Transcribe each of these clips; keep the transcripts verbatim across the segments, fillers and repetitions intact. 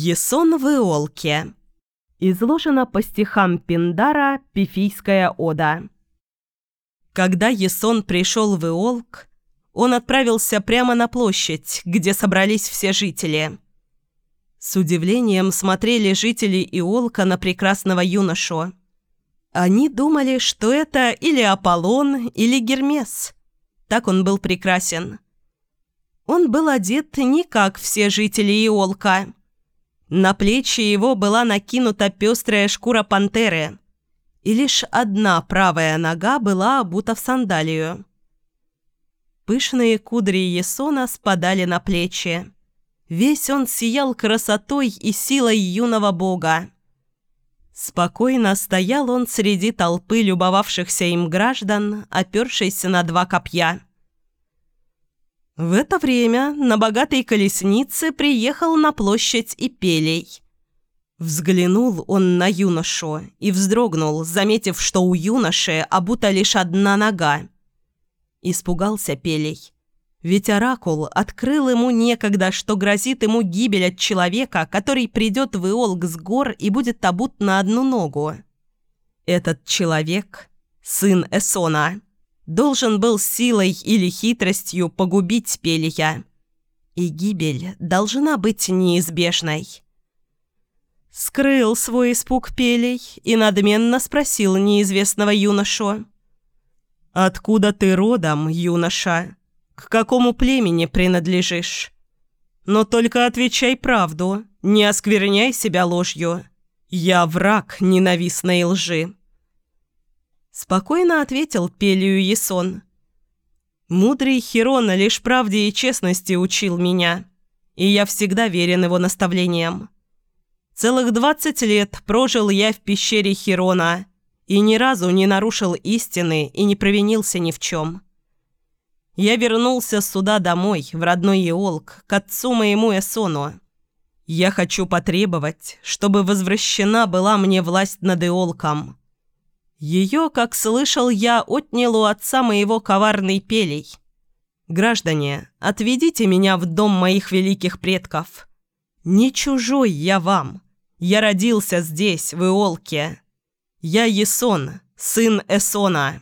Ясон в Иолке. Изложена по стихам Пиндара «Пифийская ода». Когда Ясон пришел в Иолк, он отправился прямо на площадь, где собрались все жители. С удивлением смотрели жители Иолка на прекрасного юношу. Они думали, что это или Аполлон, или Гермес. Так он был прекрасен. Он был одет не как все жители Иолка. На плечи его была накинута пестрая шкура пантеры, и лишь одна правая нога была обута в сандалию. Пышные кудри Ясона спадали на плечи. Весь он сиял красотой и силой юного бога. Спокойно стоял он среди толпы любовавшихся им граждан, опершись на два копья. В это время на богатой колеснице приехал на площадь Ипелий. Взглянул он на юношу и вздрогнул, заметив, что у юноши обута лишь одна нога. Испугался Пелей, ведь оракул открыл ему некогда, что грозит ему гибель от человека, который придет в Иолк с гор и будет обут на одну ногу. Этот человек, сын Эсона, должен был силой или хитростью погубить Пелия, и гибель должна быть неизбежной. Скрыл свой испуг Пелей и надменно спросил неизвестного юношу: «Откуда ты родом, юноша? К какому племени принадлежишь? Но только отвечай правду, не оскверняй себя ложью. Я враг ненавистной лжи». Спокойно ответил Пелию Ясон: «Мудрый Хирон лишь правде и честности учил меня, и я всегда верен его наставлениям. Целых двадцать лет прожил я в пещере Хирона и ни разу не нарушил истины и не провинился ни в чем. Я вернулся сюда домой, в родной Иолк, к отцу моему Эсону. Я хочу потребовать, чтобы возвращена была мне власть над Иолком. Ее, как слышал я, отнял у отца моего коварный Пелей. Граждане, отведите меня в дом моих великих предков. Не чужой я вам. Я родился здесь, в Иолке. Я Ясон, сын Эсона».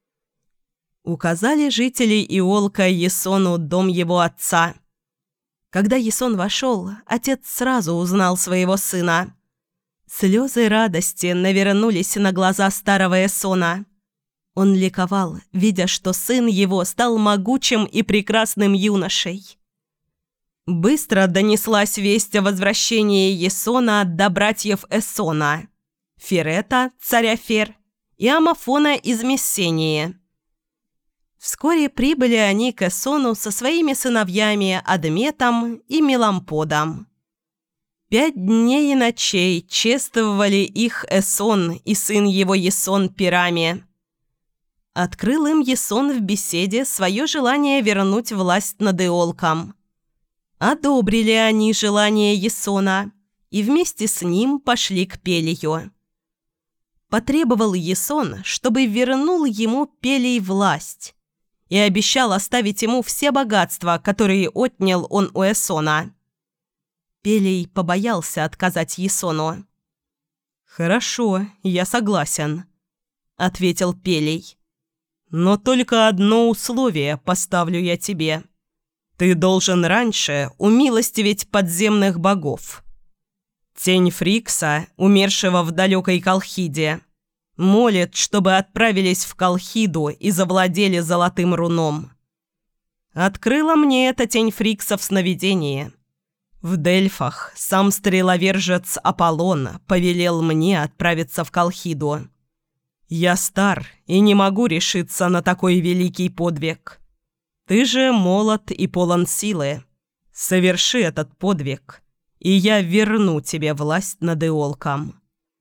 Указали жители Иолка Ясону дом его отца. Когда Ясон вошел, отец сразу узнал своего сына. Слезы радости навернулись на глаза старого Эсона. Он ликовал, видя, что сын его стал могучим и прекрасным юношей. Быстро донеслась весть о возвращении Ясона до братьев Эсона, Ферета, царя Фер, и Амафона из Мессении. Вскоре прибыли они к Эсону со своими сыновьями Адметом и Меламподом. Пять дней и ночей чествовали их Эсон и сын его Ясон пирами. Открыл им Ясон в беседе свое желание вернуть власть над Иолком. Одобрили они желание Ясона и вместе с ним пошли к Пелию. Потребовал Ясон, чтобы вернул ему Пелий власть, и обещал оставить ему все богатства, которые отнял он у Эсона. Пелий побоялся отказать Ясону. «Хорошо, я согласен», — ответил Пелий. «Но только одно условие поставлю я тебе. Ты должен раньше умилостивить подземных богов. Тень Фрикса, умершего в далекой Колхиде, молит, чтобы отправились в Колхиду и завладели золотым руном. Открыла мне эта тень Фрикса в сновидении. В Дельфах сам стреловержец Аполлон повелел мне отправиться в Колхиду. Я стар и не могу решиться на такой великий подвиг. Ты же молод и полон силы. Соверши этот подвиг, и я верну тебе власть над Иолком».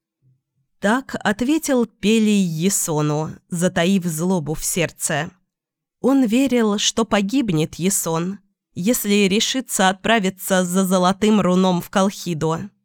Так ответил Пелий Ясону, затаив злобу в сердце. Он верил, что погибнет Ясон, если решится отправиться за золотым руном в Колхиду.